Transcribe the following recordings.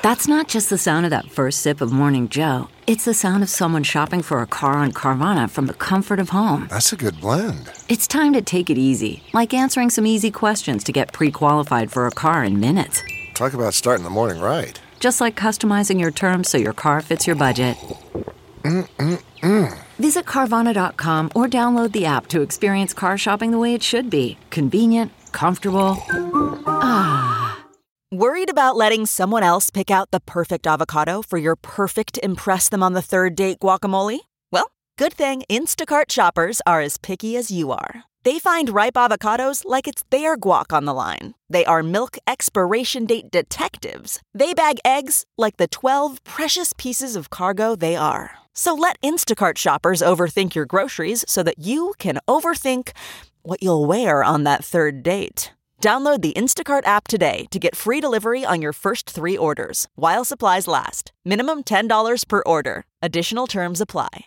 That's not just the sound of that first sip of Morning Joe. It's the sound of someone shopping for a car on Carvana from the comfort of home. That's a good blend. It's time to take it easy, like answering some easy questions to get pre-qualified for a car in minutes. Talk about starting the morning right. Just like customizing your terms so your car fits your budget. Visit Carvana.com or download the app to experience car shopping the way it should be. Convenient, comfortable. Worried about letting someone else pick out the perfect avocado for your perfect impress them on the third date guacamole? Well, good thing Instacart shoppers are as picky as you are. They find ripe avocados like it's their guac on the line. They are milk expiration date detectives. They bag eggs like the 12 precious pieces of cargo they are. So let Instacart shoppers overthink your groceries so that you can overthink what you'll wear on that third date. Download the Instacart app today to get free delivery on your first 3 orders, while supplies last. Minimum $10 per order. Additional terms apply.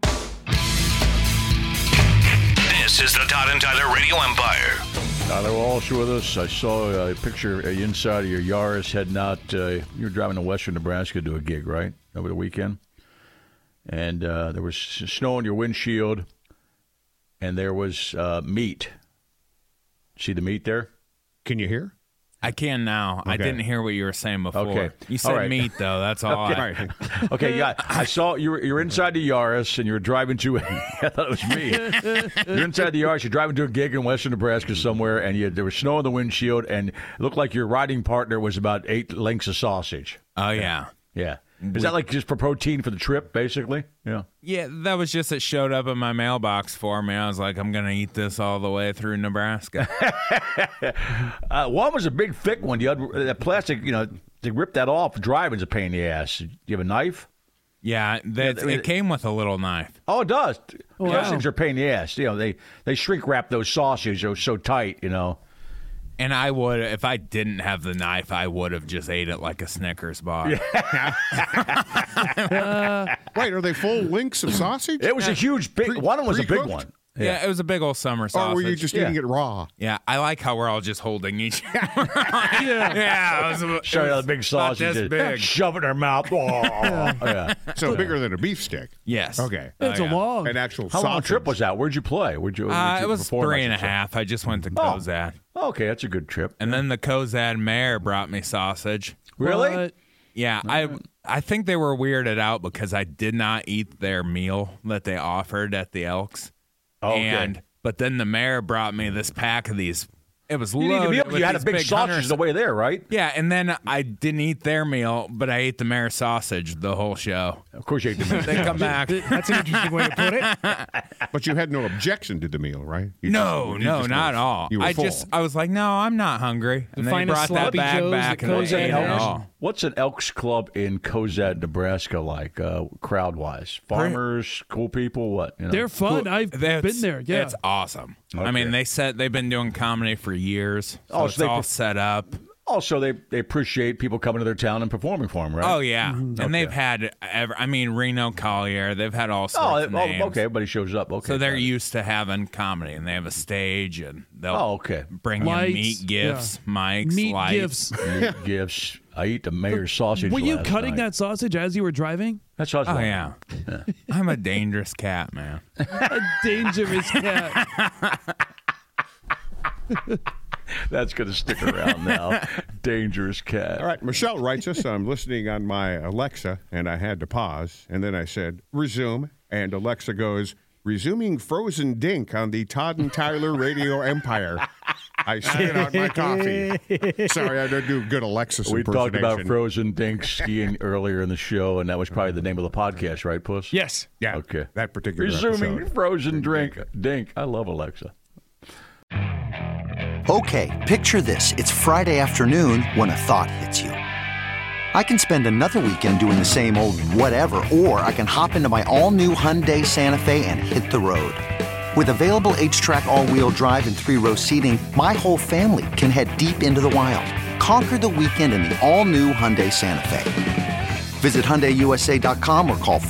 This is the Todd and Tyler Radio Empire. Tyler Walsh with us. I saw a picture inside of your Yaris heading out. You were driving to western Nebraska to do a gig, right, over the weekend? And there was snow on your windshield, and there was meat. See the meat there? Can you hear? I can now. Okay. I didn't hear what you were saying before. Okay. You said meat, though. That's all. Okay. Okay, yeah. I saw you're inside the Yaris, and you're driving to I thought it was me. You're inside the Yaris. You're driving to a gig in western Nebraska somewhere, and there was snow on the windshield, and it looked like your riding partner was about 8 links of sausage. Oh, yeah. Yeah. Is that like just for protein for the trip, basically? Yeah. Yeah, that was just it showed up in my mailbox for me. I was like, I'm going to eat this all the way through Nebraska. One was a big, thick one. You had that plastic, to rip that off driving's a pain in the ass. Do you have a knife? Yeah, it came with a little knife. Oh, it does. Wow. Those things are a pain in the ass. They shrink wrap those sausages. They're so tight, And I would, if I didn't have the knife, I would have just ate it like a Snickers bar. Wait, are they full links of sausage? It was a huge, big one. Was a big one. Yeah, it was a big old summer sausage. Or were you just eating it raw? Yeah, I like how we're all just holding each other. Show you the big sausage. This big. Shove it in their mouth. Oh, yeah. So bigger than a beef stick? Yes. Okay. It's an actual How sausage. long trip was that? Where'd you play? It was 3.5. I just went to Cozad. Oh, okay, that's a good trip. And then the Cozad mayor brought me sausage. Really? What? Yeah, I think they were weirded out because I did not eat their meal that they offered at the Elks. Okay. But then the mayor brought me this pack of these. It was you loaded. You had a big sausage the way there, right? Yeah, and then I didn't eat their meal, but I ate the mayor sausage the whole show. Of course you ate the meal. They come back. That's an interesting way to put it. But you had no objection to the meal, right? No, not at all. You were full. I was like, no, I'm not hungry. And they brought that bag back and they ate it all. What's an Elks Club in Cozad, Nebraska like, crowd-wise? Farmers, cool people, what? They're fun. I've been there. Yeah, it's awesome. Okay. I mean, they've been doing comedy for years. So it's all set up. Also, they appreciate people coming to their town and performing for them, right? Oh, yeah. Mm-hmm. And they've had, Reno Collier. They've had all sorts of names. Okay, everybody shows up. Okay, so they're used to having comedy, and they have a stage, and they'll bring lights, you meat gifts, mics, meat lights. Meat gifts. I eat the mayor's sausage. Were you last cutting night. that sausage as you were driving? That's sausage. Oh, yeah. I'm a dangerous cat, man. A dangerous cat. That's going to stick around now. Dangerous cat. All right, Michelle writes us, I'm listening on my Alexa, and I had to pause, and then I said, resume, and Alexa goes, resuming Frozen Dink on the Todd and Tyler Radio Empire. I spit out my coffee. Sorry, I don't do good Alexis We impersonation. talked about Frozen Dink skiing earlier in the show, and that was probably the name of the podcast, right, Puss? Yes. Yeah, okay. That particular Resuming episode. Frozen Dink. I love Alexa. Okay, picture this. It's Friday afternoon when a thought hits you. I can spend another weekend doing the same old whatever, or I can hop into my all-new Hyundai Santa Fe and hit the road. With available H-Track all-wheel drive and 3-row seating, my whole family can head deep into the wild. Conquer the weekend in the all-new Hyundai Santa Fe. Visit HyundaiUSA.com or call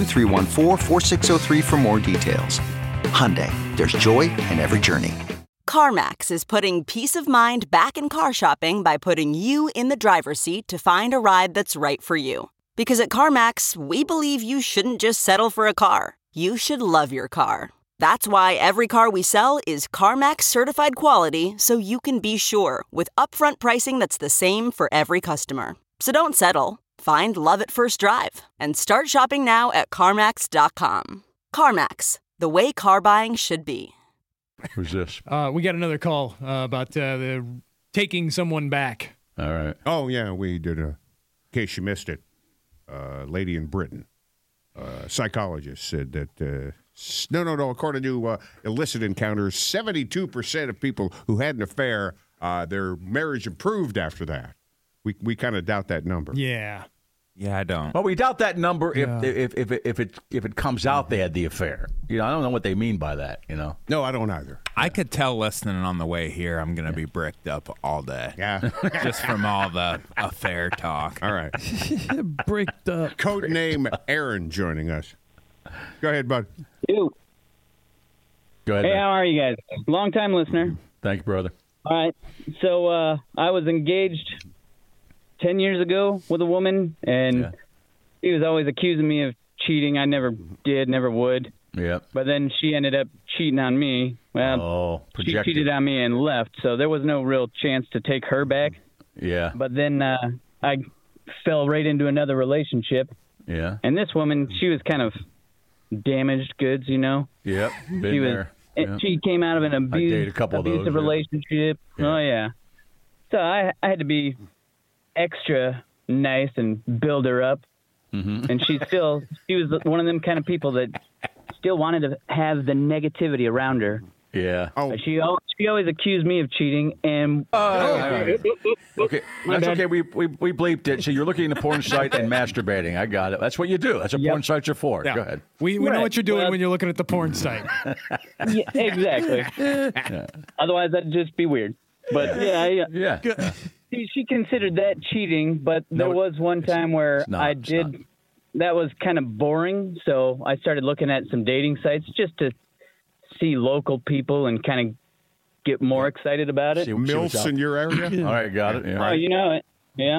562-314-4603 for more details. Hyundai, there's joy in every journey. CarMax is putting peace of mind back in car shopping by putting you in the driver's seat to find a ride that's right for you. Because at CarMax, we believe you shouldn't just settle for a car. You should love your car. That's why every car we sell is CarMax certified quality, so you can be sure with upfront pricing that's the same for every customer. So don't settle. Find love at first drive and start shopping now at CarMax.com. CarMax, the way car buying should be. Who's this? We got another call about the taking someone back. All right. Oh, yeah, we did in case you missed it. Lady in Britain, psychologist said that, no, according to illicit encounters, 72% of people who had an affair, their marriage improved after that. We kind of doubt that number. Yeah. Yeah, I don't. Well, we doubt that number if it comes out they had the affair. I don't know what they mean by that. No, I don't either. I could tell listening on the way here, I'm going to be bricked up all day. Yeah. Just from all the affair talk. All right. Bricked up. Code name Aaron joining us. Go ahead, bud. You. Go ahead. Hey, man. how are you guys? Long-time listener. Thank you, brother. All right. So I was engaged 10 years ago with a woman, and he was always accusing me of cheating. I never did, never would. Yeah. But then she ended up cheating on me. Well, she projected. cheated on me and left, so there was no real chance to take her back. Yeah. But then I fell right into another relationship. Yeah. And this woman, she was kind of damaged goods, Yep. She Been was. there. And she came out of an dated a couple of those, abusive yeah. relationship. Yeah. Oh, yeah. So I had to be extra nice and build her up. Mm-hmm. And she was one of them kind of people that still wanted to have the negativity around her. Yeah. Oh, She always accused me of cheating, and Okay. That's okay. We bleeped it. So you're looking at a porn site and masturbating. I got it. That's what you do. That's what porn sites are for. Yeah. Go ahead. We know what you're doing when you're looking at the porn site. yeah, exactly. Otherwise, that'd just be weird. But Yeah. she considered that cheating. But there was one time where I did. That was kind of boring, so I started looking at some dating sites just to see local people and kind of get more excited about it. MILFs in your area? All right, got it. Yeah. Oh, you know it. Yeah.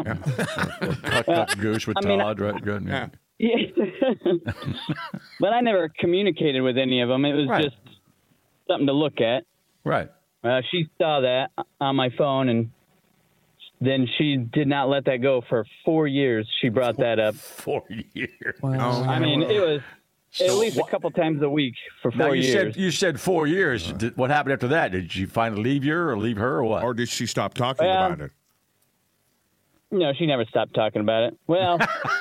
Cut goose with Todd, right? Good. Yeah. Yeah. But I never communicated with any of them. It was just something to look at. Right. She saw that on my phone, and then she did not let that go for 4 years. She brought that up. 4 years. Wow. I mean, it was at least a couple times a week for 4 years. You said 4 years. What happened after that? Did she finally leave you or leave her or what? Or did she stop talking about it? No, she never stopped talking about it. Well,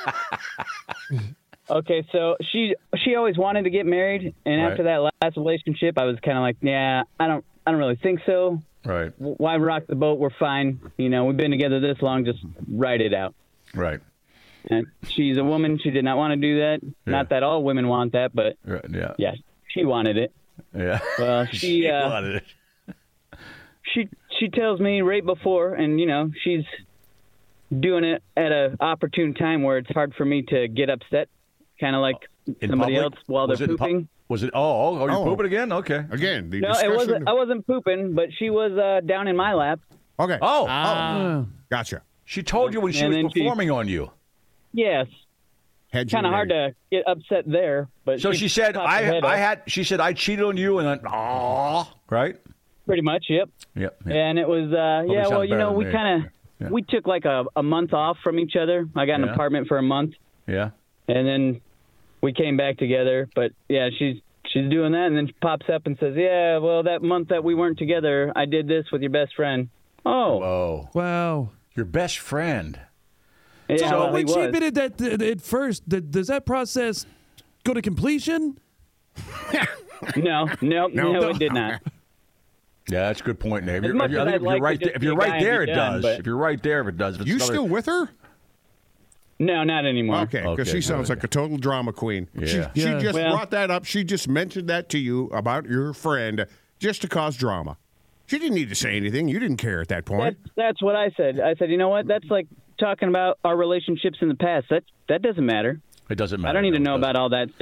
okay, so she always wanted to get married, and after that last relationship, I was kind of like, yeah, I don't really think so. Right. Why rock the boat? We're fine. We've been together this long. Just ride it out. Right. And she's a woman. She did not want to do that. Yeah. Not that all women want that, but yeah, she wanted it. Yeah. Well, she wanted it. She tells me right before, and she's doing it at an opportune time where it's hard for me to get upset, kind of like somebody public? else while they're pooping. Was it? Oh, you're pooping again? Okay. Again, the No, discussion. it wasn't. I wasn't pooping, but she was down in my lap. Okay. Oh. Gotcha. She told you when she And was then performing on you. Yes. Had you Kind of hard to get upset there, but So she said, popped her head up. She said, I cheated on you, and then, right? Pretty much, yep. Yep. And it was, sounds better than we me. kind of, we took like a month off from each other. I got an apartment for a month, Yeah. and then we came back together. But yeah, she's doing that, and then she pops up and says, yeah, well, that month that we weren't together, I did this with your best friend. Oh. Whoa. Wow. Your best friend. Yeah, So well, when he she was. admitted that at first, does that process go to completion? No, it did not. Yeah, that's a good point, Nate. As much as I'd like to just If you're be a guy right and there, be it done, does. but- If you're right there, it does. If it's You another- still with her? No, not anymore. Okay, because Okay, she sounds good. like a total drama queen. Yeah. She Yeah. just Well- brought that up. She just mentioned that to you about your friend just to cause drama. She didn't need to say anything. You didn't care at that point. That's what I said. I said, you know what? That's like talking about our relationships in the past. That doesn't matter. It doesn't matter. I don't need to No, know it doesn't. about all that stuff.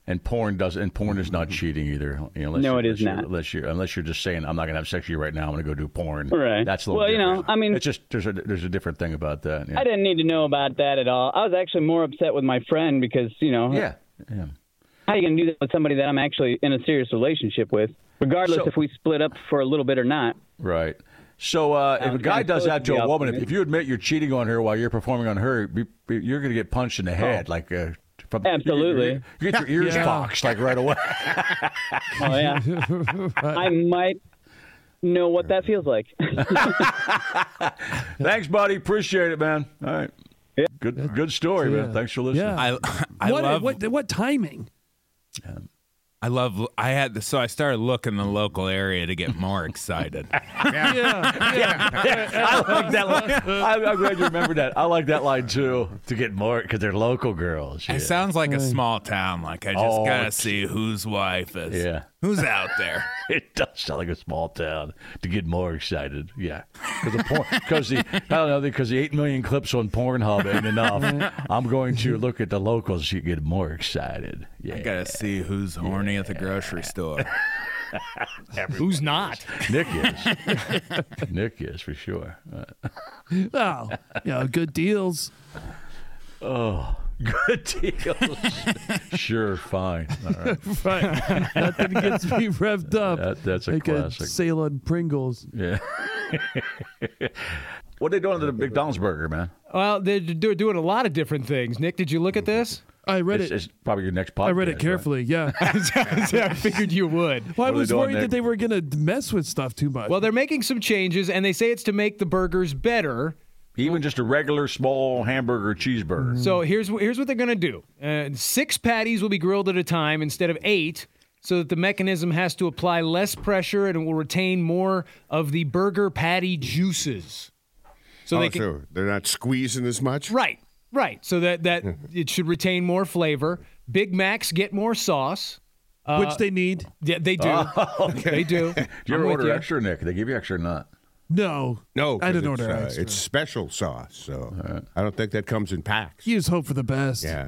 And porn is not cheating either. No, it is not. Unless you're just saying, I'm not going to have sex with you right now. I'm going to go do porn. Right. That's a little different. I mean, it's just there's a different thing about that. Yeah. I didn't need to know about that at all. I was actually more upset with my friend because, Yeah. How are you going to do that with somebody that I'm actually in a serious relationship with, regardless if we split up for a little bit or not? Right. So if a guy does that to a woman, if you admit you're cheating on her while you're performing on her, you're going to get punched in the head. Absolutely. You get your ears boxed right away. Oh, yeah. I might know what that feels like. Thanks, buddy. Appreciate it, man. All right. Yeah. Good story, man. Thanks for listening. Yeah. I love what timing? I started looking the local area to get more excited. I like that line. I'm glad you remembered that. I like that line too. To get more because they're local girls. Yeah. It sounds like a small town. Like I just gotta see whose wife is. Yeah. Who's out there? It does sound like a small town to get more excited. Yeah, because the 8 million clips on Pornhub ain't enough. I'm going to look at the locals to get more excited. Yeah, I gotta see who's horny at the grocery store. Who's not? Nick is. Nick is for sure. Oh, good deals. Oh. Good deals. Sure, fine. All right. Right. Nothing gets me revved up. That's a like classic. A sail on Pringles. Yeah. What are they doing to the McDonald's burger, man? Well, they're doing a lot of different things. Nick, did you look at this? I read it. It's probably your next podcast. I read it carefully, right? I figured you would. Well, I was worried that they were going to mess with stuff too much. Well, they're making some changes, and they say it's to make the burgers better. Even just a regular small hamburger cheeseburger. So here's what they're going to do. 6 patties will be grilled at a time instead of 8, so that the mechanism has to apply less pressure and it will retain more of the burger patty juices. So they're not squeezing as much? Right. So that it should retain more flavor. Big Macs get more sauce. Which they need. Yeah, they do. Okay. They do. Do you ever order extra, Nick? They give you extra or not? No, I didn't order extra. It's special sauce, so I don't think that comes in packs. You just hope for the best. Yeah.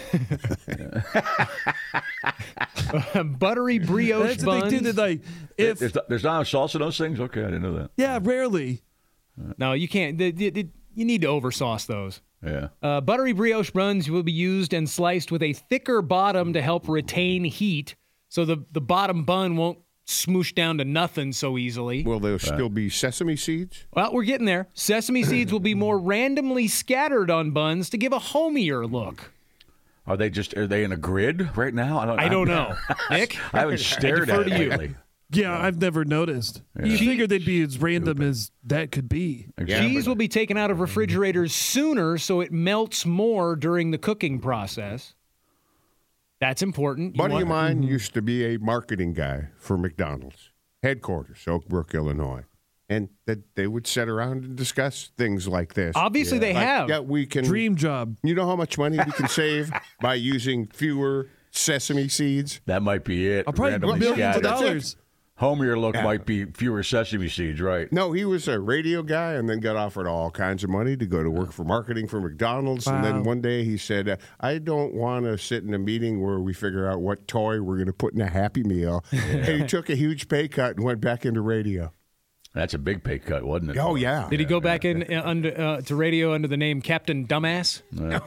Buttery brioche buns. There's not salsa in those things? Okay, I didn't know that. Yeah, rarely. No, you can't. You need to oversauce those. Yeah. Buttery brioche buns will be used and sliced with a thicker bottom to help retain heat, so the bottom bun won't smoosh down to nothing so easily. Will there still be sesame seeds? Well, we're getting there. Sesame seeds will be more randomly scattered on buns to give a homier look. Are they in a grid right now? I don't know. Nick? I haven't stared at it lately. Yeah, I've never noticed. Yeah. You figured they'd be as random as that could be. Exactly. Cheese will be taken out of refrigerators sooner so it melts more during the cooking process. That's important. Buddy of mine used to be a marketing guy for McDonald's headquarters, Oak Brook, Illinois. And that they would sit around and discuss things like this. Obviously, they have. Yeah, we can. Dream job. You know how much money we can save by using fewer sesame seeds? That might be it. I'll probably millions of dollars. Homier look might be fewer sesame seeds, right? No, he was a radio guy and then got offered all kinds of money to go to work for marketing for McDonald's. Wow. And then one day he said, I don't want to sit in a meeting where we figure out what toy we're going to put in a Happy Meal. Yeah. And he took a huge pay cut and went back into radio. That's a big pay cut, wasn't it? Oh, yeah. Did he go back to radio under the name Captain Dumbass? No.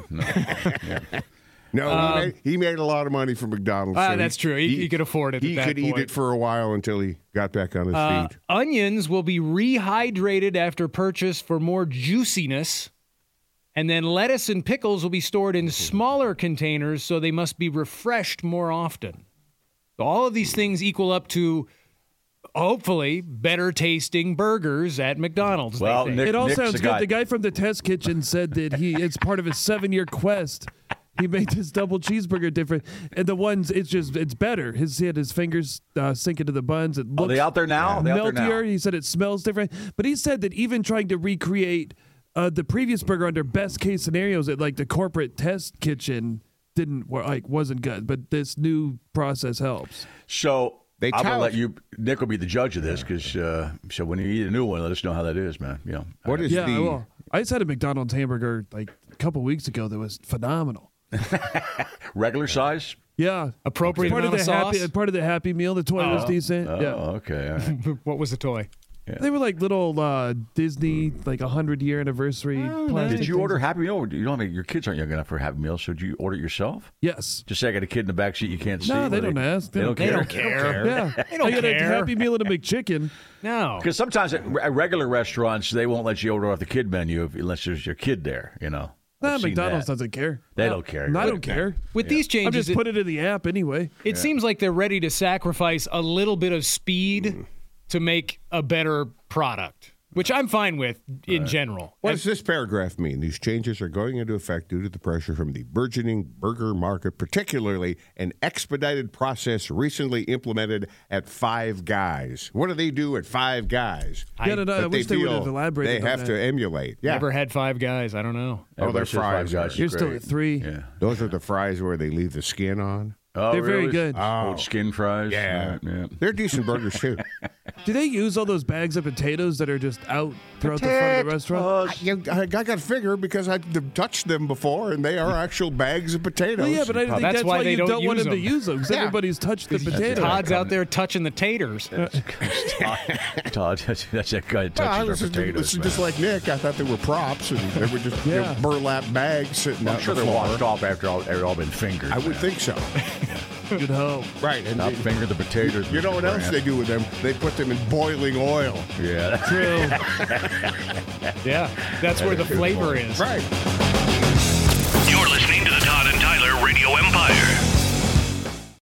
No, he made a lot of money from McDonald's. So that's true. He could afford it. He could eat it for a while until he got back on his feet. Onions will be rehydrated after purchase for more juiciness. And then lettuce and pickles will be stored in smaller containers, so they must be refreshed more often. So all of these things equal up to, hopefully, better tasting burgers at McDonald's. Well, it all sounds good. The guy from the test kitchen said that it's part of his 7-year quest. He made his double cheeseburger different, and the ones it's better. He had his fingers sink into the buns. It looks are they out there now? Meltier. He said it smells different, but he said that even trying to recreate the previous burger under best case scenarios at like the corporate test kitchen wasn't good. But this new process helps. So I'm gonna let you. Nick will be the judge of this because so when you eat a new one, let us know how that is, man. You know what is the? I will. I just had a McDonald's hamburger like a couple weeks ago that was phenomenal. Regular size? Yeah. Appropriate part amount of of the sauce? part of the Happy Meal. The toy was decent. Yeah. Okay. All right. What was the toy? They were like little Disney, like 100-year anniversary. plastic Did you things. order Happy Meal? You don't have, your kids aren't young enough for Happy Meal, so did you order it yourself? Yes. Just say I got a kid in the back seat you can't see. No, they don't ask. They don't care. They don't care. Yeah. They don't I got a care. Happy Meal and a McChicken. No. Because sometimes at regular restaurants, they won't let you order off the kid menu unless there's your kid there, you know. Nah, I've seen McDonald's that. doesn't care. They don't care. I don't care. With these I changes, just put it in the app anyway. it seems like they're ready to sacrifice a little bit of speed to make a better product, which I'm fine with in general. What does this paragraph mean? These changes are going into effect due to the pressure from the burgeoning burger market, particularly an expedited process recently implemented at Five Guys. What do they do at Five Guys? I wish they would feel have elaborated They on have that. to emulate. Yeah. Never had Five Guys. I don't know. Oh, their Everybody says Five fries. Guys You're is still great. at 3. Yeah. Those are the fries where they leave the skin on. Oh, They're very really? good. Old skin fries. Yeah. Right, yeah. They're decent burgers, too. Do they use all those bags of potatoes that are just out throughout the front of the restaurant? I got to figure because I've touched them before, and they are actual bags of potatoes. Well, yeah, but I think that's why they you don't want use them to them. use them because Yeah. everybody's touched the potatoes. Todd's out there touching the taters. Todd, that's that guy that Well, I touches was our potatoes. just, just like Nick. I thought they were props, and they were just Yeah. burlap bags sitting I'm out sure the they're floor. washed off after they've all been fingered. I would think so. You'd hope. Right. And Not finger the potatoes. you know Mr. what else Grant. they do with them? They put them in boiling oil. Yeah. True. Yeah, that's where the flavor is. Right. You're listening to the Todd and Tyler Radio Empire.